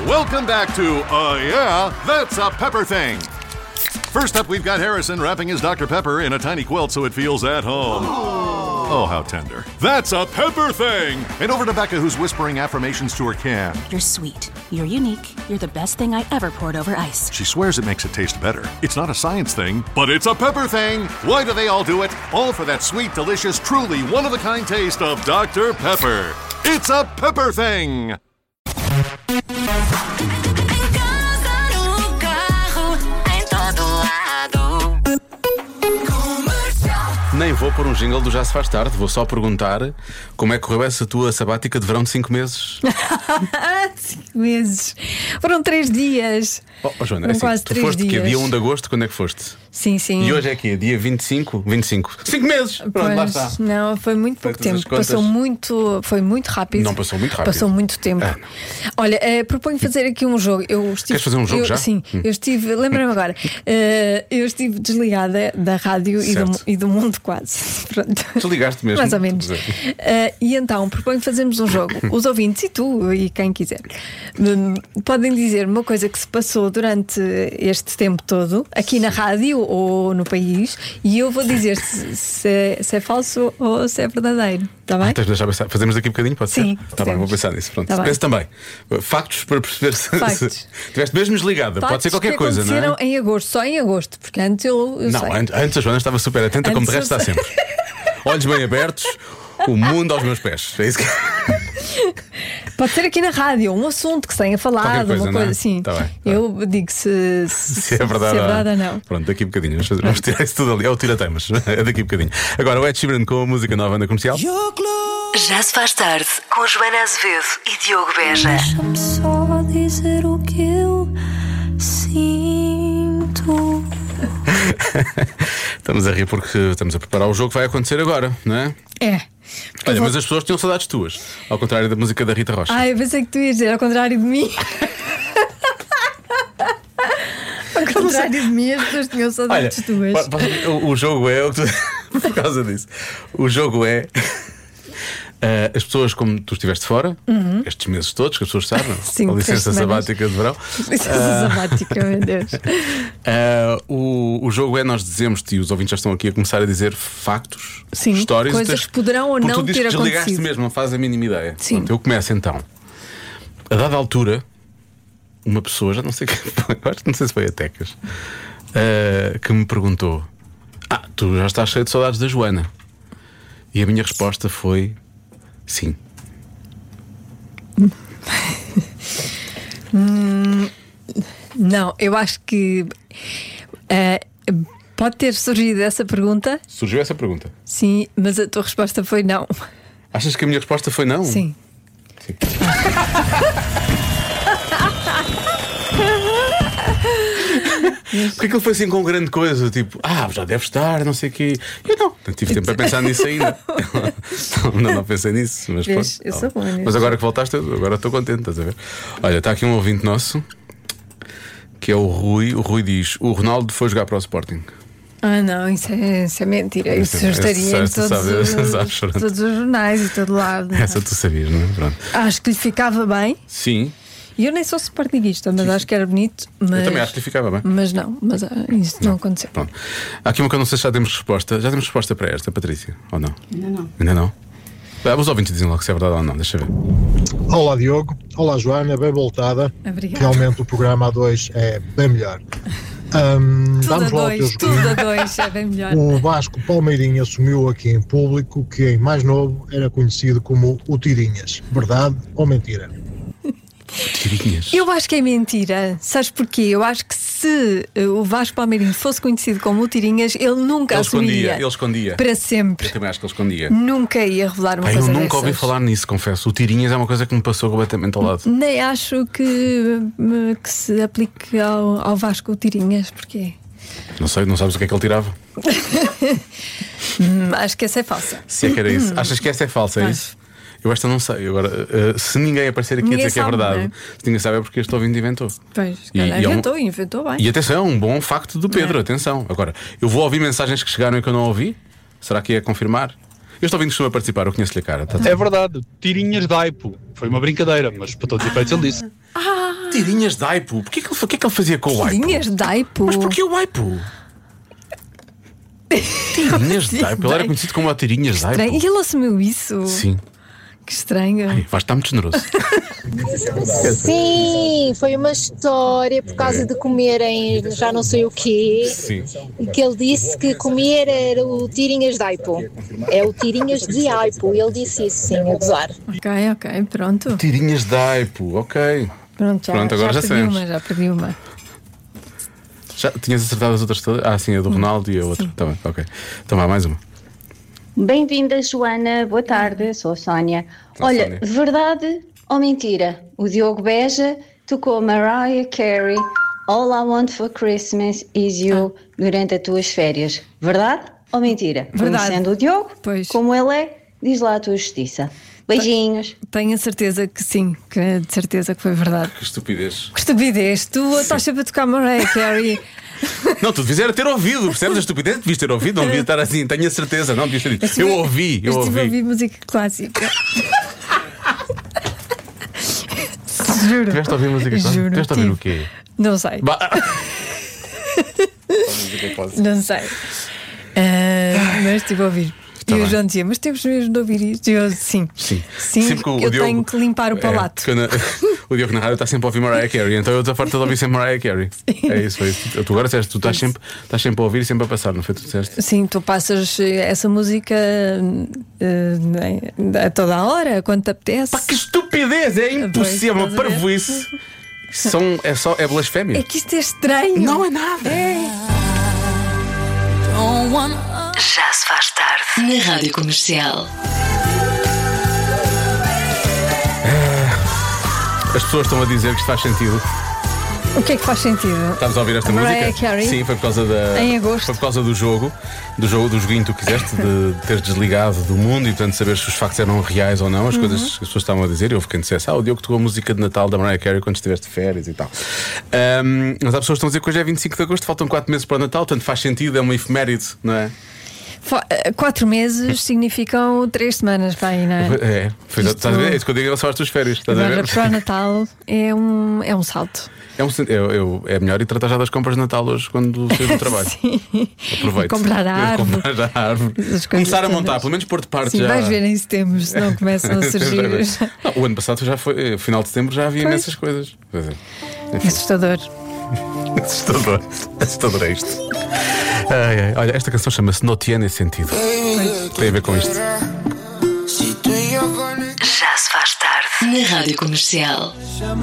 Welcome back to Yeah, That's a Pepper Thing. First up, we've got Harrison wrapping his Dr. Pepper in a tiny quilt so it feels at home. Oh, how tender. That's a Pepper Thing! And over to Becca, who's whispering affirmations to her can. You're sweet. You're unique. You're the best thing I ever poured over ice. She swears it makes it taste better. It's not a science thing, but it's a Pepper Thing! Why do they all do it? All for that sweet, delicious, truly one-of-a-kind taste of Dr. Pepper. It's a Pepper Thing! Nem vou pôr um jingle do Já Se Faz Tarde. Vou só perguntar como é que correu essa tua sabática de verão de 5 meses. 5 meses. Foram 3 dias. Joana, assim, quase tu foste dias. Que dia 1 de agosto, quando é que foste? Sim. E hoje é que dia 25? 25. 5 meses! Pronto, pois, lá está. Não, foi muito pouco tempo. Foi muito rápido. Não passou muito rápido. Passou muito tempo. Olha, proponho fazer aqui um jogo. Queres fazer um jogo já? Sim, eu estive, lembra-me agora, eu estive desligada da rádio e do mundo quase. Pronto. Desligaste mesmo? Mais ou menos. E então, proponho fazermos um jogo. Os ouvintes e tu e quem quiser podem dizer uma coisa que se passou durante este tempo todo, aqui na rádio ou no país, e eu vou dizer se é falso ou se é verdadeiro. Está bem? Tens de deixar pensar. Fazemos daqui um bocadinho, pode ser? Sim. Está bem, vou pensar nisso. Pronto. Tá Penso também. Factos para perceber se estiveste mesmo desligada. Factos pode ser qualquer coisa, não é? Aconteceram em agosto, só em agosto, porque antes eu não, sei. Antes a Joana estava super atenta, Antes como de resto está sempre. Olhos bem abertos, o mundo aos meus pés. É isso que. Pode ser aqui na rádio, um assunto que se tenha falado, coisa, uma coisa é? assim. Tá bem. Eu digo se é verdade ou não. Pronto, daqui a bocadinho vamos tirar isso tudo ali. É o tira-temas. É daqui a bocadinho. Agora o Ed Sheeran com a música nova na comercial. Já Se Faz Tarde com Joana Azevedo e Diogo Beja. Deixa-me só dizer o que eu sinto. Estamos a rir porque estamos a preparar o jogo que vai acontecer agora, não é? É. Olha, mas as pessoas tinham saudades tuas, ao contrário da música da Rita Rocha. Eu pensei que tu ias dizer ao contrário de mim. Ao contrário de mim, as pessoas tinham saudades tuas. O jogo é por causa disso. O jogo é as pessoas, como tu estiveste fora, estes meses todos, que as pessoas sabem, Sim, a licença sabática de verão. Licença sabática, meu Deus. O jogo é, nós dizemos-te, e os ouvintes já estão aqui a começar a dizer factos, Sim, histórias, coisas que poderão ou não ter acontecido. Desligaste mesmo, não fazes a mínima ideia. Sim. Pronto, eu começo então. A dada altura, uma pessoa, já não sei quem foi, acho que não sei se foi a Tecas, que me perguntou: tu já estás cheio de saudades da Joana? E a minha resposta foi: sim. Não, eu acho que pode ter surgido essa pergunta. Surgiu essa pergunta? Sim, mas a tua resposta foi não. Achas que a minha resposta foi não? Sim. Porque aquilo foi assim com grande coisa, tipo, já deve estar, não sei o quê. Eu não tive tempo a pensar nisso ainda. não pensei nisso, mas pronto. Eu sou boa nisso. Mas agora que voltaste, agora estou contente, estás a ver? Olha, está aqui um ouvinte nosso, que é o Rui. O Rui diz: o Ronaldo foi jogar para o Sporting. Não, isso é mentira. Isso estaria em todos os jornais e todo lado. Essa tu sabias, não é? Pronto. Acho que lhe ficava bem. Sim. E eu nem sou sportinguista, mas acho que era bonito. Mas... Eu também acho que lhe ficava bem. Mas isso não aconteceu. Pronto. Há aqui uma que eu não sei se já temos resposta. Já temos resposta para esta, Patrícia? Ou não? Ainda não? Os ouvintes dizem logo se é verdade ou não, deixa ver. Olá Diogo, olá Joana, bem voltada. Obrigada. Realmente o programa A2 é bem melhor. Tudo a dois é bem melhor. O Vasco Palmeirinho assumiu aqui em público que em mais novo era conhecido como o Tirinhas. Verdade ou mentira? Tirinhas. Eu acho que é mentira. Sabes porquê? Eu acho que se o Vasco Palmeirinho fosse conhecido como o Tirinhas, ele nunca assumiria. Ele escondia. Para sempre. Eu também acho que ele escondia. Nunca ia revelar uma coisa Eu dessas. nunca ouvi falar nisso, confesso. O Tirinhas é uma coisa que me passou completamente ao lado. Nem acho que se aplique ao Vasco o Tirinhas. Porquê? Não sei, não sabes o que é que ele tirava? Acho que essa é falsa. Se é que era isso. Achas que essa é falsa, é isso? Eu esta não sei. Agora, se ninguém aparecer aqui Ninguém a dizer sabe, que é verdade, não é? Se ninguém sabe é porque este ouvinte inventou. Pois, inventou bem. E atenção, um bom facto do Pedro, atenção. Agora, eu vou ouvir mensagens que chegaram e que eu não ouvi. Será que é confirmar? Este ouvinte costuma participar, eu conheço-lhe a cara. É verdade, tirinhas de aipo. Foi uma brincadeira, mas para todos os efeitos ele disse. Tirinhas de aipo. Porquê que ele fazia com o aipo? Tirinhas de aipo. Mas porquê o aipo? Tirinhas de aipo. Ele era conhecido como Tirinhas de aipo. E ele assumiu isso. Sim. Que estranho. Ai, vais estar muito generoso. Sim, foi uma história por causa de comerem já não sei o quê. Sim. E que ele disse que comer era o tirinhas de aipo. É o tirinhas de aipo. Ele disse isso, sim, a gozar. Ok, pronto. Tirinhas de aipo, ok. Pronto, Agora já perdi sabemos. já perdi uma. Já tinhas acertado as outras todas? Ah, sim, a do Ronaldo e a outra. Tá bem, ok. Então vá, mais uma. Bem-vinda, Joana. Boa tarde, sou a Sónia. Olha, Sónia. verdade ou mentira? O Diogo Beja tocou Mariah Carey All I Want for Christmas Is You durante as tuas férias. Verdade ou mentira? Verdade. Conhecendo o Diogo, Pois. como ele é, diz lá a tua justiça. Beijinhos. Tenho a certeza que sim, que de certeza que foi verdade. Que estupidez. Que estupidez, tu estás sempre a tocar Mariah Carey. Não, tu devias era ter ouvido, percebes? A estupidez devias ter ouvido, não devia estar assim, tenho a certeza, não devias ter dito. Eu ouvi. Eu estive a ouvir música clássica. Juro. Tiveste a ouvir música clássica? Juro, Tiveste a ouvir tive. o quê? Não sei. Não sei. Mas estive a ouvir. Tá e bem. o João dizia, mas temos mesmo de ouvir isto. E eu, sim. Sim. Sim, Sempre que o eu Diogo- tenho que limpar o palato. O Diogo na rádio está sempre a ouvir Mariah Carey, então eu estou farto de ouvir sempre Mariah Carey. É isso, foi isso. Tu agora disseste, tu estás sempre a ouvir e sempre a passar, não foi? Tu disseste? Sim, tu passas essa música a toda a hora, quando te apetece. Pá, que estupidez! É impossível, uma estás a ver? parvoíce. É blasfémia. É que isto é estranho. Não é nada. Já se faz tarde na Rádio Comercial. As pessoas estão a dizer que isto faz sentido. O que é que faz sentido? Estavas a ouvir esta Mariah música? Carey? Sim, foi por causa da. Em agosto. Foi por causa do joguinho que tu quiseste, de teres desligado do mundo e portanto saber se os factos eram reais ou não, as coisas que as pessoas estavam a dizer. E houve quem dissesse, o Diogo tocou a música de Natal da Mariah Carey quando estiveste de férias e tal. Mas há pessoas que estão a dizer que hoje é 25 de agosto, faltam 4 meses para o Natal, portanto faz sentido, é uma efeméride, não é? 4 meses significam 3 semanas para aí, não é? Estás a ver? É isso que eu digo em relação às tuas férias. Estás a Agora ver? para o Natal é um salto. É melhor ir tratar já das compras de Natal hoje quando sair do trabalho. Aproveite. Comprar a árvore. Comprar a árvore. As coisas Começar a montar, todas. pelo menos pôr de parte Sim, já. vais ver em setembro, se não começam a surgir. Não, o ano passado já foi, final de setembro já havia Pois. imensas coisas. Pois é. Enfim, Assustador. assustador é isto. Olha, esta canção chama-se No Tiene Sentido. Tem a ver com isto. Já se faz tarde na Rádio Comercial.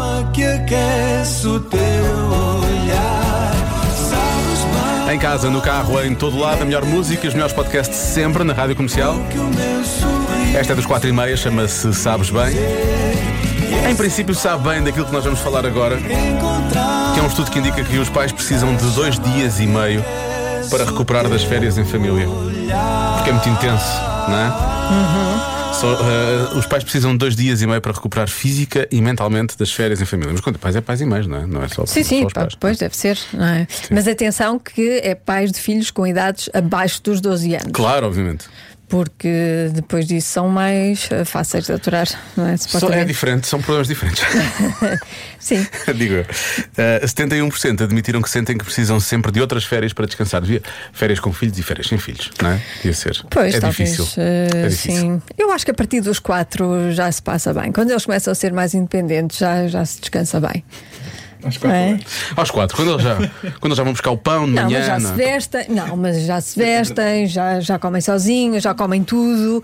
Em casa, no carro, em todo lado, a melhor música, os melhores podcasts sempre na Rádio Comercial. Esta é dos 4h30, chama-se Sabes Bem. Em princípio sabe bem daquilo que nós vamos falar agora, que é um estudo que indica que os pais precisam de 2 dias e meio para recuperar das férias em família. Porque é muito intenso, não é? Os pais precisam de 2 dias e meio para recuperar física e mentalmente das férias em família. Mas quando é pais, é pais e mães, não é? Não é só, Sim, só os pais. pois deve ser, não é? Mas atenção que é pais de filhos com idades abaixo dos 12 anos. Claro, obviamente. Porque depois disso são mais fáceis de aturar, não é? É Supostamente. diferente, são problemas diferentes. Sim. Digo eu. 71% admitiram que sentem que precisam sempre de outras férias para descansar. Devia férias com filhos e férias sem filhos, não é? Devia ser. Pois, é talvez. difícil. É difícil. Sim. Eu acho que a partir dos 4 já se passa bem. Quando eles começam a ser mais independentes, já se descansa bem. Aos 4, quando eles já vão buscar o pão de Não, manhã. mas já se vestem, mas já se vestem, já comem sozinhos, já comem tudo,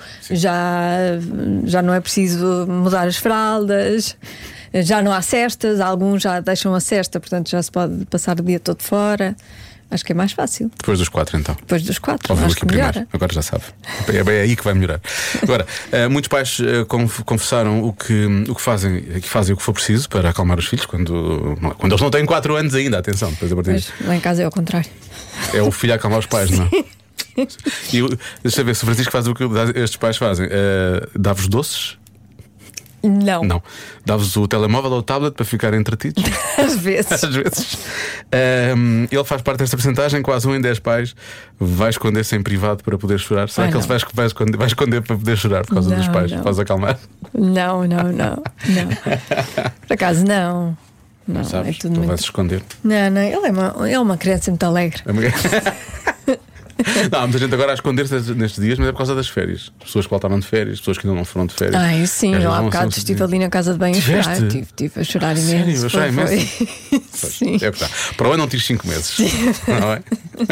já não é preciso mudar as fraldas, já não há cestas, alguns já deixam a cesta, portanto já se pode passar o dia todo fora. Acho que é mais fácil. Depois dos 4, então. Depois dos 4, Ouviu acho aqui que melhora. primeiro. Agora já sabe. É bem aí que vai melhorar. Agora, muitos pais confessaram o que fazem o que for preciso para acalmar os filhos quando eles não têm 4 anos ainda. Atenção, depois a partir Mas lá em casa é ao contrário. é o filho a acalmar os pais, não é? E deixa eu ver se o Francisco faz o que estes pais fazem. Dá-vos doces? Não. Dá-vos o telemóvel ou o tablet para ficarem entretidos? Às vezes. Às vezes. Ele faz parte desta porcentagem. Quase 1 em 10 pais vai esconder-se em privado para poder chorar. Será que ele vai esconder para poder chorar por causa dos pais? Não. Para os acalmar? Não. Por acaso não. Não, sabes? é tudo Tu muito... vais esconder. Não, ele é uma criança muito alegre. Não, há muita gente agora a esconder-se nestes dias, mas é por causa das férias. As pessoas que voltaram de férias, as pessoas que ainda não foram de férias. Ai, sim, eu há bocado estive ali na casa de banho a chorar. Tive a chorar imenso. Sério, a chorar imenso? Sim. É verdade. Para o ano não tires 5 meses. Não é?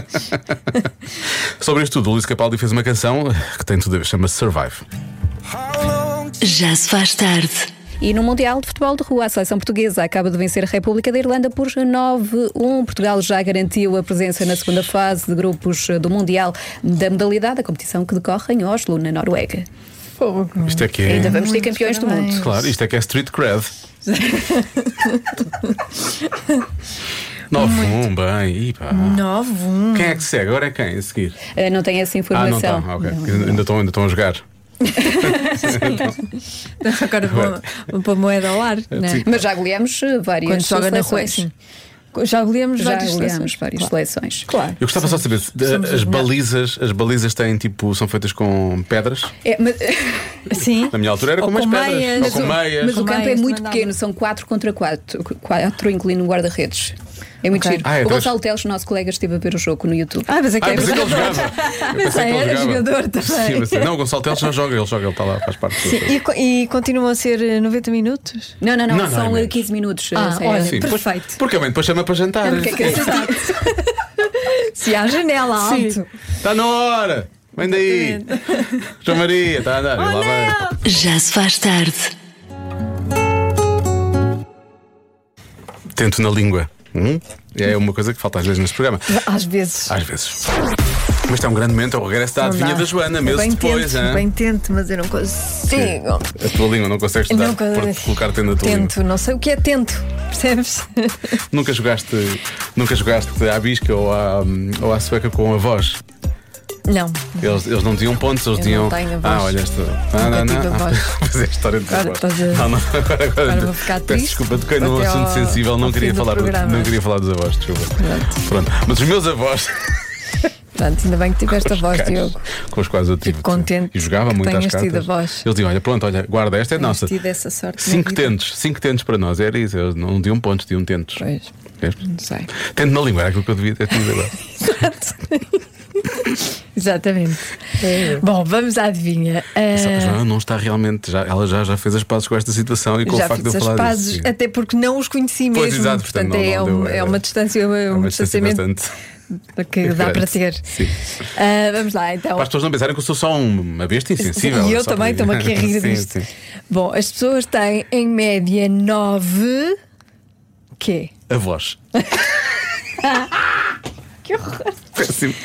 Sobre isto tudo, o Luís Capaldi fez uma canção que tem tudo a ver, chama-se Survive. Já se faz tarde. E no Mundial de Futebol de Rua, a seleção portuguesa acaba de vencer a República da Irlanda por 9-1. Portugal já garantiu a presença na segunda fase de grupos do Mundial da modalidade, a competição que decorre em Oslo, na Noruega. Isto é que é... Ainda vamos ter campeões do mundo. Claro, isto é que é street cred. 9-1, bem. 9-1. Quem é que segue? Agora é quem a seguir? Não tenho essa informação. Não está, ok. Ainda estão a jogar. Agora vou pôr moeda ao ar, né? Mas já goleamos várias quando joga seleções. Na rua, sim. Já goleamos várias seleções. Claro. Eu gostava só de saber as balizas têm tipo, são feitas com pedras? Sim. Na minha altura era com umas pedras. Ou com meias. Mas o campo é muito pequeno, são 4 contra 4, incluindo o guarda-redes. É muito giro. O Gonçalo Teles, nosso colega, esteve a ver o jogo no YouTube. Mas é que pensei que ele jogava. Mas era jogador também. Sim, não, o Gonçalo Teles já joga, ele está lá, faz parte. Sim, e continuam a ser 90 minutos? Não, são 15 minutos. Olha, sim, perfeito. Porque a mãe depois chama para jantar. Se há janela alto. Está na hora. Vem daí. João Maria, está a andar. Lá vai. Já se faz tarde. Tento na língua. É uma coisa que falta às vezes neste programa. Às vezes. Mas está um grande momento, é o regresso da adivinha da Joana, meses depois. Bem tento, mas eu não consigo. A tua língua não consegues estudar por colocar-te na tua língua. Tento, não sei o que é tento, percebes? Nunca jogaste à bisca ou à sueca com a voz? Não. Eles não tinham pontos, eles tinham. Olha esta. Mas é a história de voz. Agora vou ficar triste. Desculpa, toquei num assunto sensível, não queria falar dos avós, desculpa. Pronto. Mas os meus avós. Pronto, ainda bem que tiveste a voz, Diogo. Com os quais eu tive. Fico contente. E jogava muito às cartas. Eles diziam: olha, guarda, esta é nossa. Tido essa sorte. 5 tentos para nós, era isso. Eles não diam pontos, diam tentos. Pois. Não sei. Tento na língua, era aquilo que eu devia ter tido agora. Exatamente. Bom, vamos à adivinha. A Joana não está realmente. Ela já fez as pazes com esta situação e com o facto de eu falar pazes, disso. Até porque não os conheci mesmo. Pois, exato, portanto, é uma distância, um distanciamento que dá para ter. Vamos lá, então. Para as pessoas não pensarem que eu sou só uma besta insensível. E eu também estou-me aqui a rir disto. Bom, as pessoas têm em média 9. Quê? Avós. Que horror. Péssimo.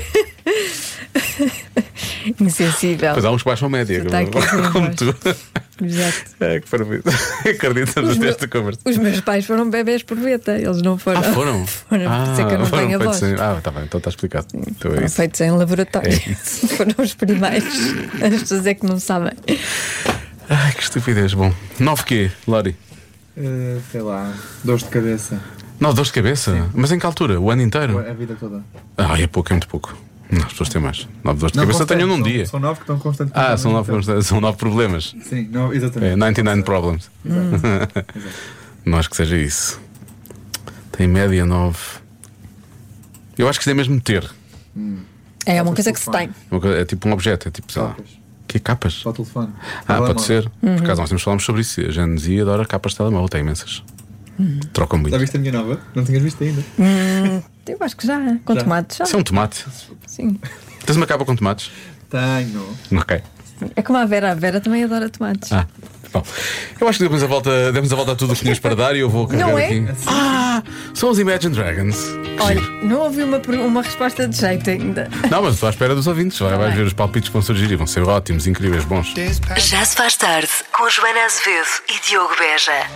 Insensível. Pois há uns que baixam média, como tu. Exato. Que parabéns. Acredito nesta conversa. Os meus pais foram bebés por veta, eles não foram. Foram? Por isso é que eu não tenho avós. Está bem, então está explicado. Então foram feitos em laboratório. Foram os primeiros. As pessoas é que não sabem. Ai, que estupidez. Bom, 9 quê, Lori? Sei lá, dores de cabeça. Não, dores de cabeça? Sim. Mas em que altura? O ano inteiro? A vida toda. É pouco, é muito pouco. Não, as pessoas têm mais. 9 dores de cabeça tenho num dia. São 9 que estão constantemente. São 9 problemas. Sim, exatamente. 99 problems. Exato. Não acho que seja isso. Tem média 9. Eu acho que isso é mesmo ter. É uma coisa que se tem. É tipo um objeto, é tipo, sei lá. Que capas? Para o telefone. Pode ser. Por acaso nós temos falamos sobre isso. A Janesi adora capas de telemóvel, tem imensas. Trocam muito. Já viste a minha nova? Não tinhas visto ainda? Eu acho que já. Com tomates. Isso é um tomate? Sim. Tens uma capa com tomates? Tenho. Ok. É como a Vera. A Vera também adora tomates. Bom, eu acho que demos a volta a tudo o que tínhamos para dar e eu vou carregar não é? aqui. São os Imagine Dragons. Olha, não ouvi uma resposta de jeito ainda. Não, mas estou à espera dos ouvintes. Vais ver os palpites que vão surgir e vão ser ótimos, incríveis, bons. Já se faz tarde com Joana Azevedo e Diogo Beja.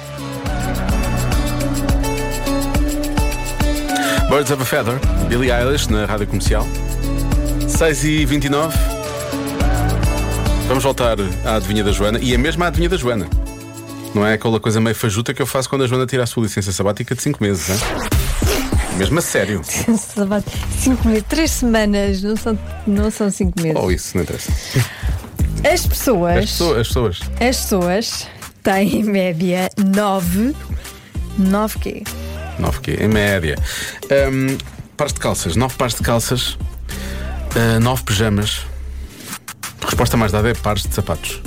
Birds of a Feather, Billie Eilish na Rádio Comercial. 6h29. Vamos voltar à adivinha da Joana. E é mesmo a adivinha da Joana. Não é aquela coisa meio fajuta que eu faço quando a Joana tira a sua licença sabática de 5 meses, hein? Mesmo a sério. 5 meses, 3 semanas, não são 5 meses. Ou isso, não interessa. As pessoas têm em média 9 9 quê? 9 quê? Em média. Pares de calças. 9 pares de calças. 9 pijamas. A resposta mais dada é pares de sapatos.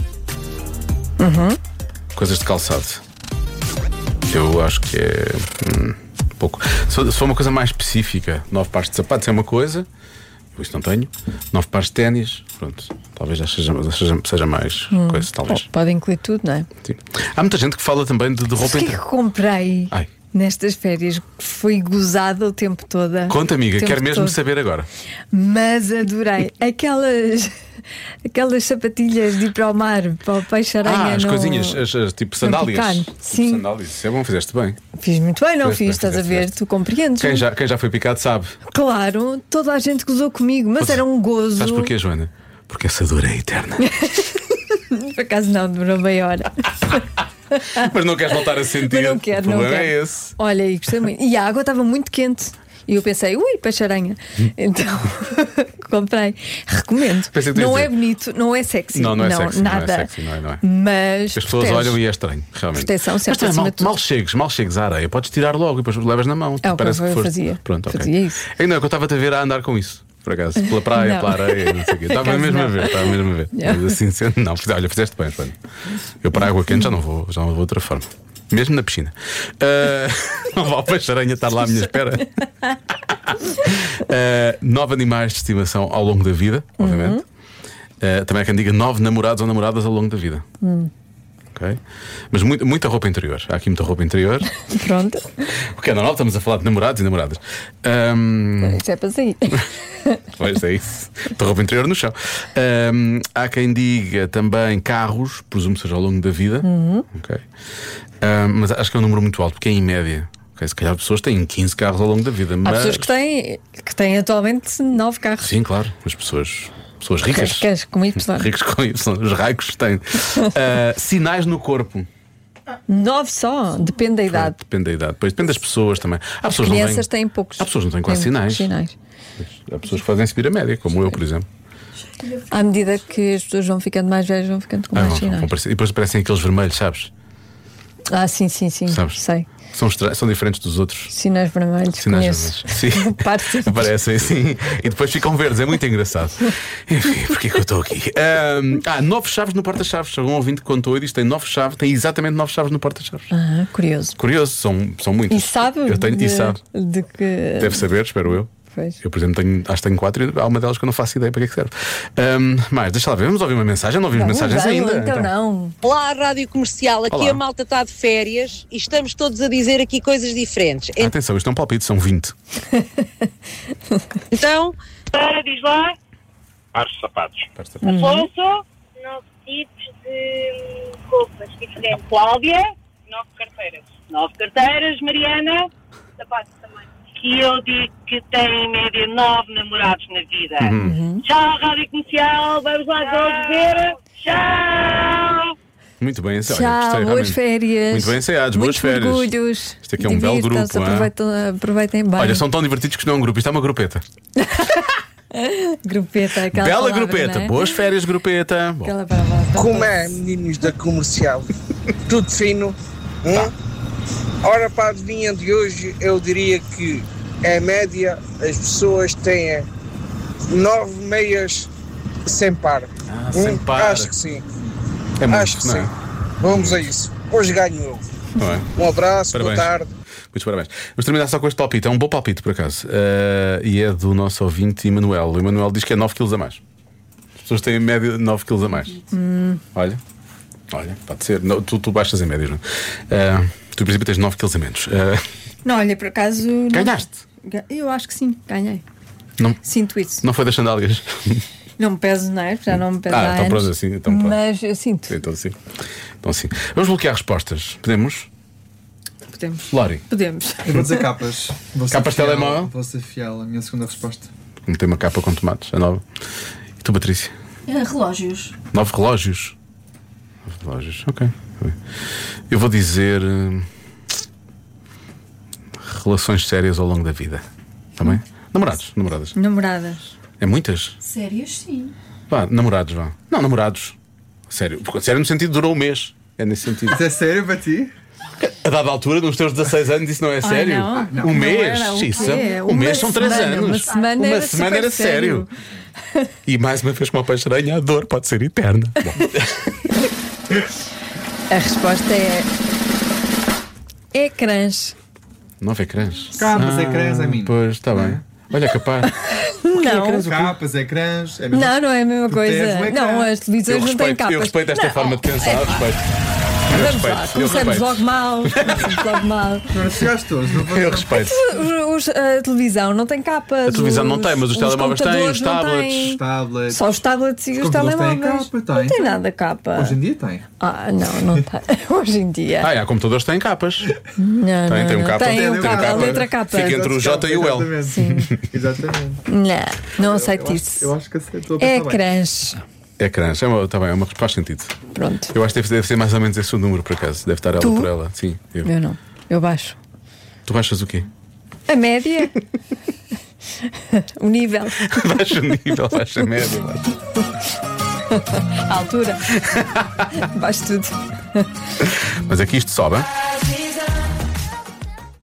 Coisas de calçado. Eu acho que é pouco. Se for uma coisa mais específica, 9 pares de sapatos é uma coisa. Eu isso não tenho. 9 pares de ténis. Pronto. Talvez já seja mais coisa, talvez. Pode incluir tudo, não é? Sim. Há muita gente que fala também de roupa O que é que comprei nestas férias? Que foi gozada o tempo todo. Conta, amiga, quero mesmo saber agora. Mas adorei. Aquelas sapatilhas de ir para o mar, para o peixe-aranha. As coisinhas, tipo sandálias. Sim. Tipo sandálias. Isso é bom, fizeste bem. Fiz muito bem, não fiz? Estás a ver? Tu compreendes? Quem já foi picado sabe. Claro, toda a gente gozou comigo, mas era um gozo. Sabes porquê, Joana? Porque essa dor é eterna. Por acaso não, demorou meia hora. Mas não queres voltar a sentir. Mas não quero, o problema não quero. é esse. Olha, e gostei muito. E a água estava muito quente. E eu pensei, peixe-aranha. Então comprei. Recomendo. Não é bonito, não é sexy. Não é sexy. Nada. Não é sexy, não é. Mas as pessoas olham e é estranho, realmente. Proteção, sempre. Mas também mal chegues à areia, podes tirar logo e depois levas na mão. É o que eu fazia. Pronto, ok. Fazia isso. Ainda eu estava-te a ver a andar com isso. Por acaso, pela praia, pela areia, não sei o quê. Estava mesmo a ver. Mas assim sendo, não, olha, fizeste bem, Joana. Eu para a água quente já não vou de outra forma. Mesmo na piscina. Não vale o peixe-aranha estar lá à minha espera. 9 animais de estimação ao longo da vida, obviamente. Também há quem diga 9 namorados ou namoradas ao longo da vida. Okay? Mas muita roupa interior. Há aqui muita roupa interior. Pronto. Porque é normal, estamos a falar de namorados e namoradas. Isso é para sair. Pois é isso. Muita roupa interior no chão. Há quem diga também carros, presumo que seja ao longo da vida. Okay? Mas acho que é um número muito alto, porque é em média. Okay? Se calhar as pessoas têm 15 carros ao longo da vida. Há pessoas que têm atualmente 9 carros. Sim, claro. As pessoas ricas. Ricas com Y. Ricos com Y. Os raicos têm. Sinais no corpo. 9 só, depende da idade. Depende da idade. Depois depende das pessoas também. As crianças têm poucos. Há pessoas que não têm quase sinais. Há pessoas que fazem subir a média, como eu, por exemplo. À medida que as pessoas vão ficando mais velhas, vão ficando com mais sinais. E depois aparecem aqueles vermelhos, sabes? Sim. Sabes? Sei. São diferentes dos outros. Sinais vermelhos. Vermelhos. Sim. Aparecem assim e depois ficam verdes. É muito engraçado. Enfim, porquê que eu estou aqui? 9 chaves no porta-chaves. Um ouvinte que contou e diz que tem 9 chaves. Tem exatamente 9 chaves no porta-chaves. Curioso. São muitas. E sabe? E sabe. De que... Deve saber, espero eu. Pois. Eu, por exemplo, acho que tenho 4 e há uma delas que eu não faço ideia para que é que serve. Mas deixa lá ver, vamos ouvir uma mensagem. Não ouvimos mensagens ainda. Então não. Olá, Rádio Comercial. Aqui a malta está de férias e estamos todos a dizer aqui coisas diferentes. Atenção, isto é um palpite, são 20. Então, diz lá. Pares de sapatos. Afonso. 9 tipos de roupas diferentes. Cláudia. 9 carteiras. 9 carteiras. Mariana. Sapatos também. Que eu digo que tem em média 9 namorados na vida. Tchau, Rádio Comercial. Vamos lá todos ver. Tchau. Muito bem ensaiados. Tchau, boas férias. Muito bem ensaiados, boas férias. Orgulhos. Isto aqui é um belo grupo. Aproveitem bem. Olha, são tão divertidos que não é um grupo, isto é uma grupeta. Grupeta, aquela bela palavra, grupeta. não é? Boas férias, grupeta. Como é, meninos da Comercial? Tudo fino? Ora, para a adivinha de hoje, eu diria que, em média, as pessoas têm 9 meias sem par. Sem par. Acho que sim. É muito, acho que sim. Vamos a isso. Hoje ganho eu. Um abraço, parabéns. Boa tarde. Muitos parabéns. Vamos terminar só com este palpite. É um bom palpite, por acaso. E é do nosso ouvinte Emanuel. O Emanuel diz que é 9 kg a mais. As pessoas têm em média 9 kg a mais. Olha, pode ser. Não, tu baixas em média, não? Tu, em princípio, tens 9 kg a menos. Não, olha, por acaso. Ganhaste? Eu acho que sim, ganhei. Não, sinto isso. Não foi das sandálias? Não me peso, não é? Já não me peso há então anos, pronto, assim. Então, pronto. mas eu sinto. Então sim. Vamos bloquear respostas. Podemos? Podemos. Lori? Podemos. Eu vou dizer capas. Capas de telemóvel? Vou ser fiel, a minha segunda resposta. Como tem uma capa com tomates, a nova. E tu, Patrícia? Relógios. 9 relógios. 9 relógios, ok. Eu vou dizer relações sérias ao longo da vida. Também? Namorados, namoradas. Namoradas. É muitas? Sérias, sim. Vá, namorados, vá. Não, namorados. Sério. Sério no sentido de durou um mês. É nesse sentido. Isso é sério para ti? A dada altura, nos teus 16 anos, isso não é sério? não. Um mês? Não era, Isso, uma mês são 3 semana, anos. Uma semana era sério. E mais uma vez, como a peixe-aranha, a dor pode ser eterna. A resposta é ecrãs. Não é ecrãs. Capas, ecrãs, a mim. Pois, está bem. Olha, capaz. Não. Capas, ecrãs. Não é a mesma coisa. Não, as televisões não têm capas. Eu respeito esta forma de pensar, respeito. Vamos lá, começamos logo mal. Eu respeito. A televisão não tem capas. A televisão não tem, mas os telemóveis têm, os tablets. Só os tablets e os telemóveis. Não tem nada capa. Hoje em dia tem. Não tem. Hoje em dia. Há computadores que têm capas. Tem um capa. Tem a letra capa. Fica entre o J e o L. Sim. Exatamente. Não aceito isso. Eu acho que aceitou. Ecrãs. Ecrãs, está bem, é uma resposta faz sentido. Pronto. Eu acho que deve ser mais ou menos esse o número, por acaso. Deve estar ela por ela. Sim, eu não. Eu baixo. Tu baixas o quê? A média. O nível. Baixa o nível, baixa a média. A altura. Baixo tudo. Mas aqui isto sobe.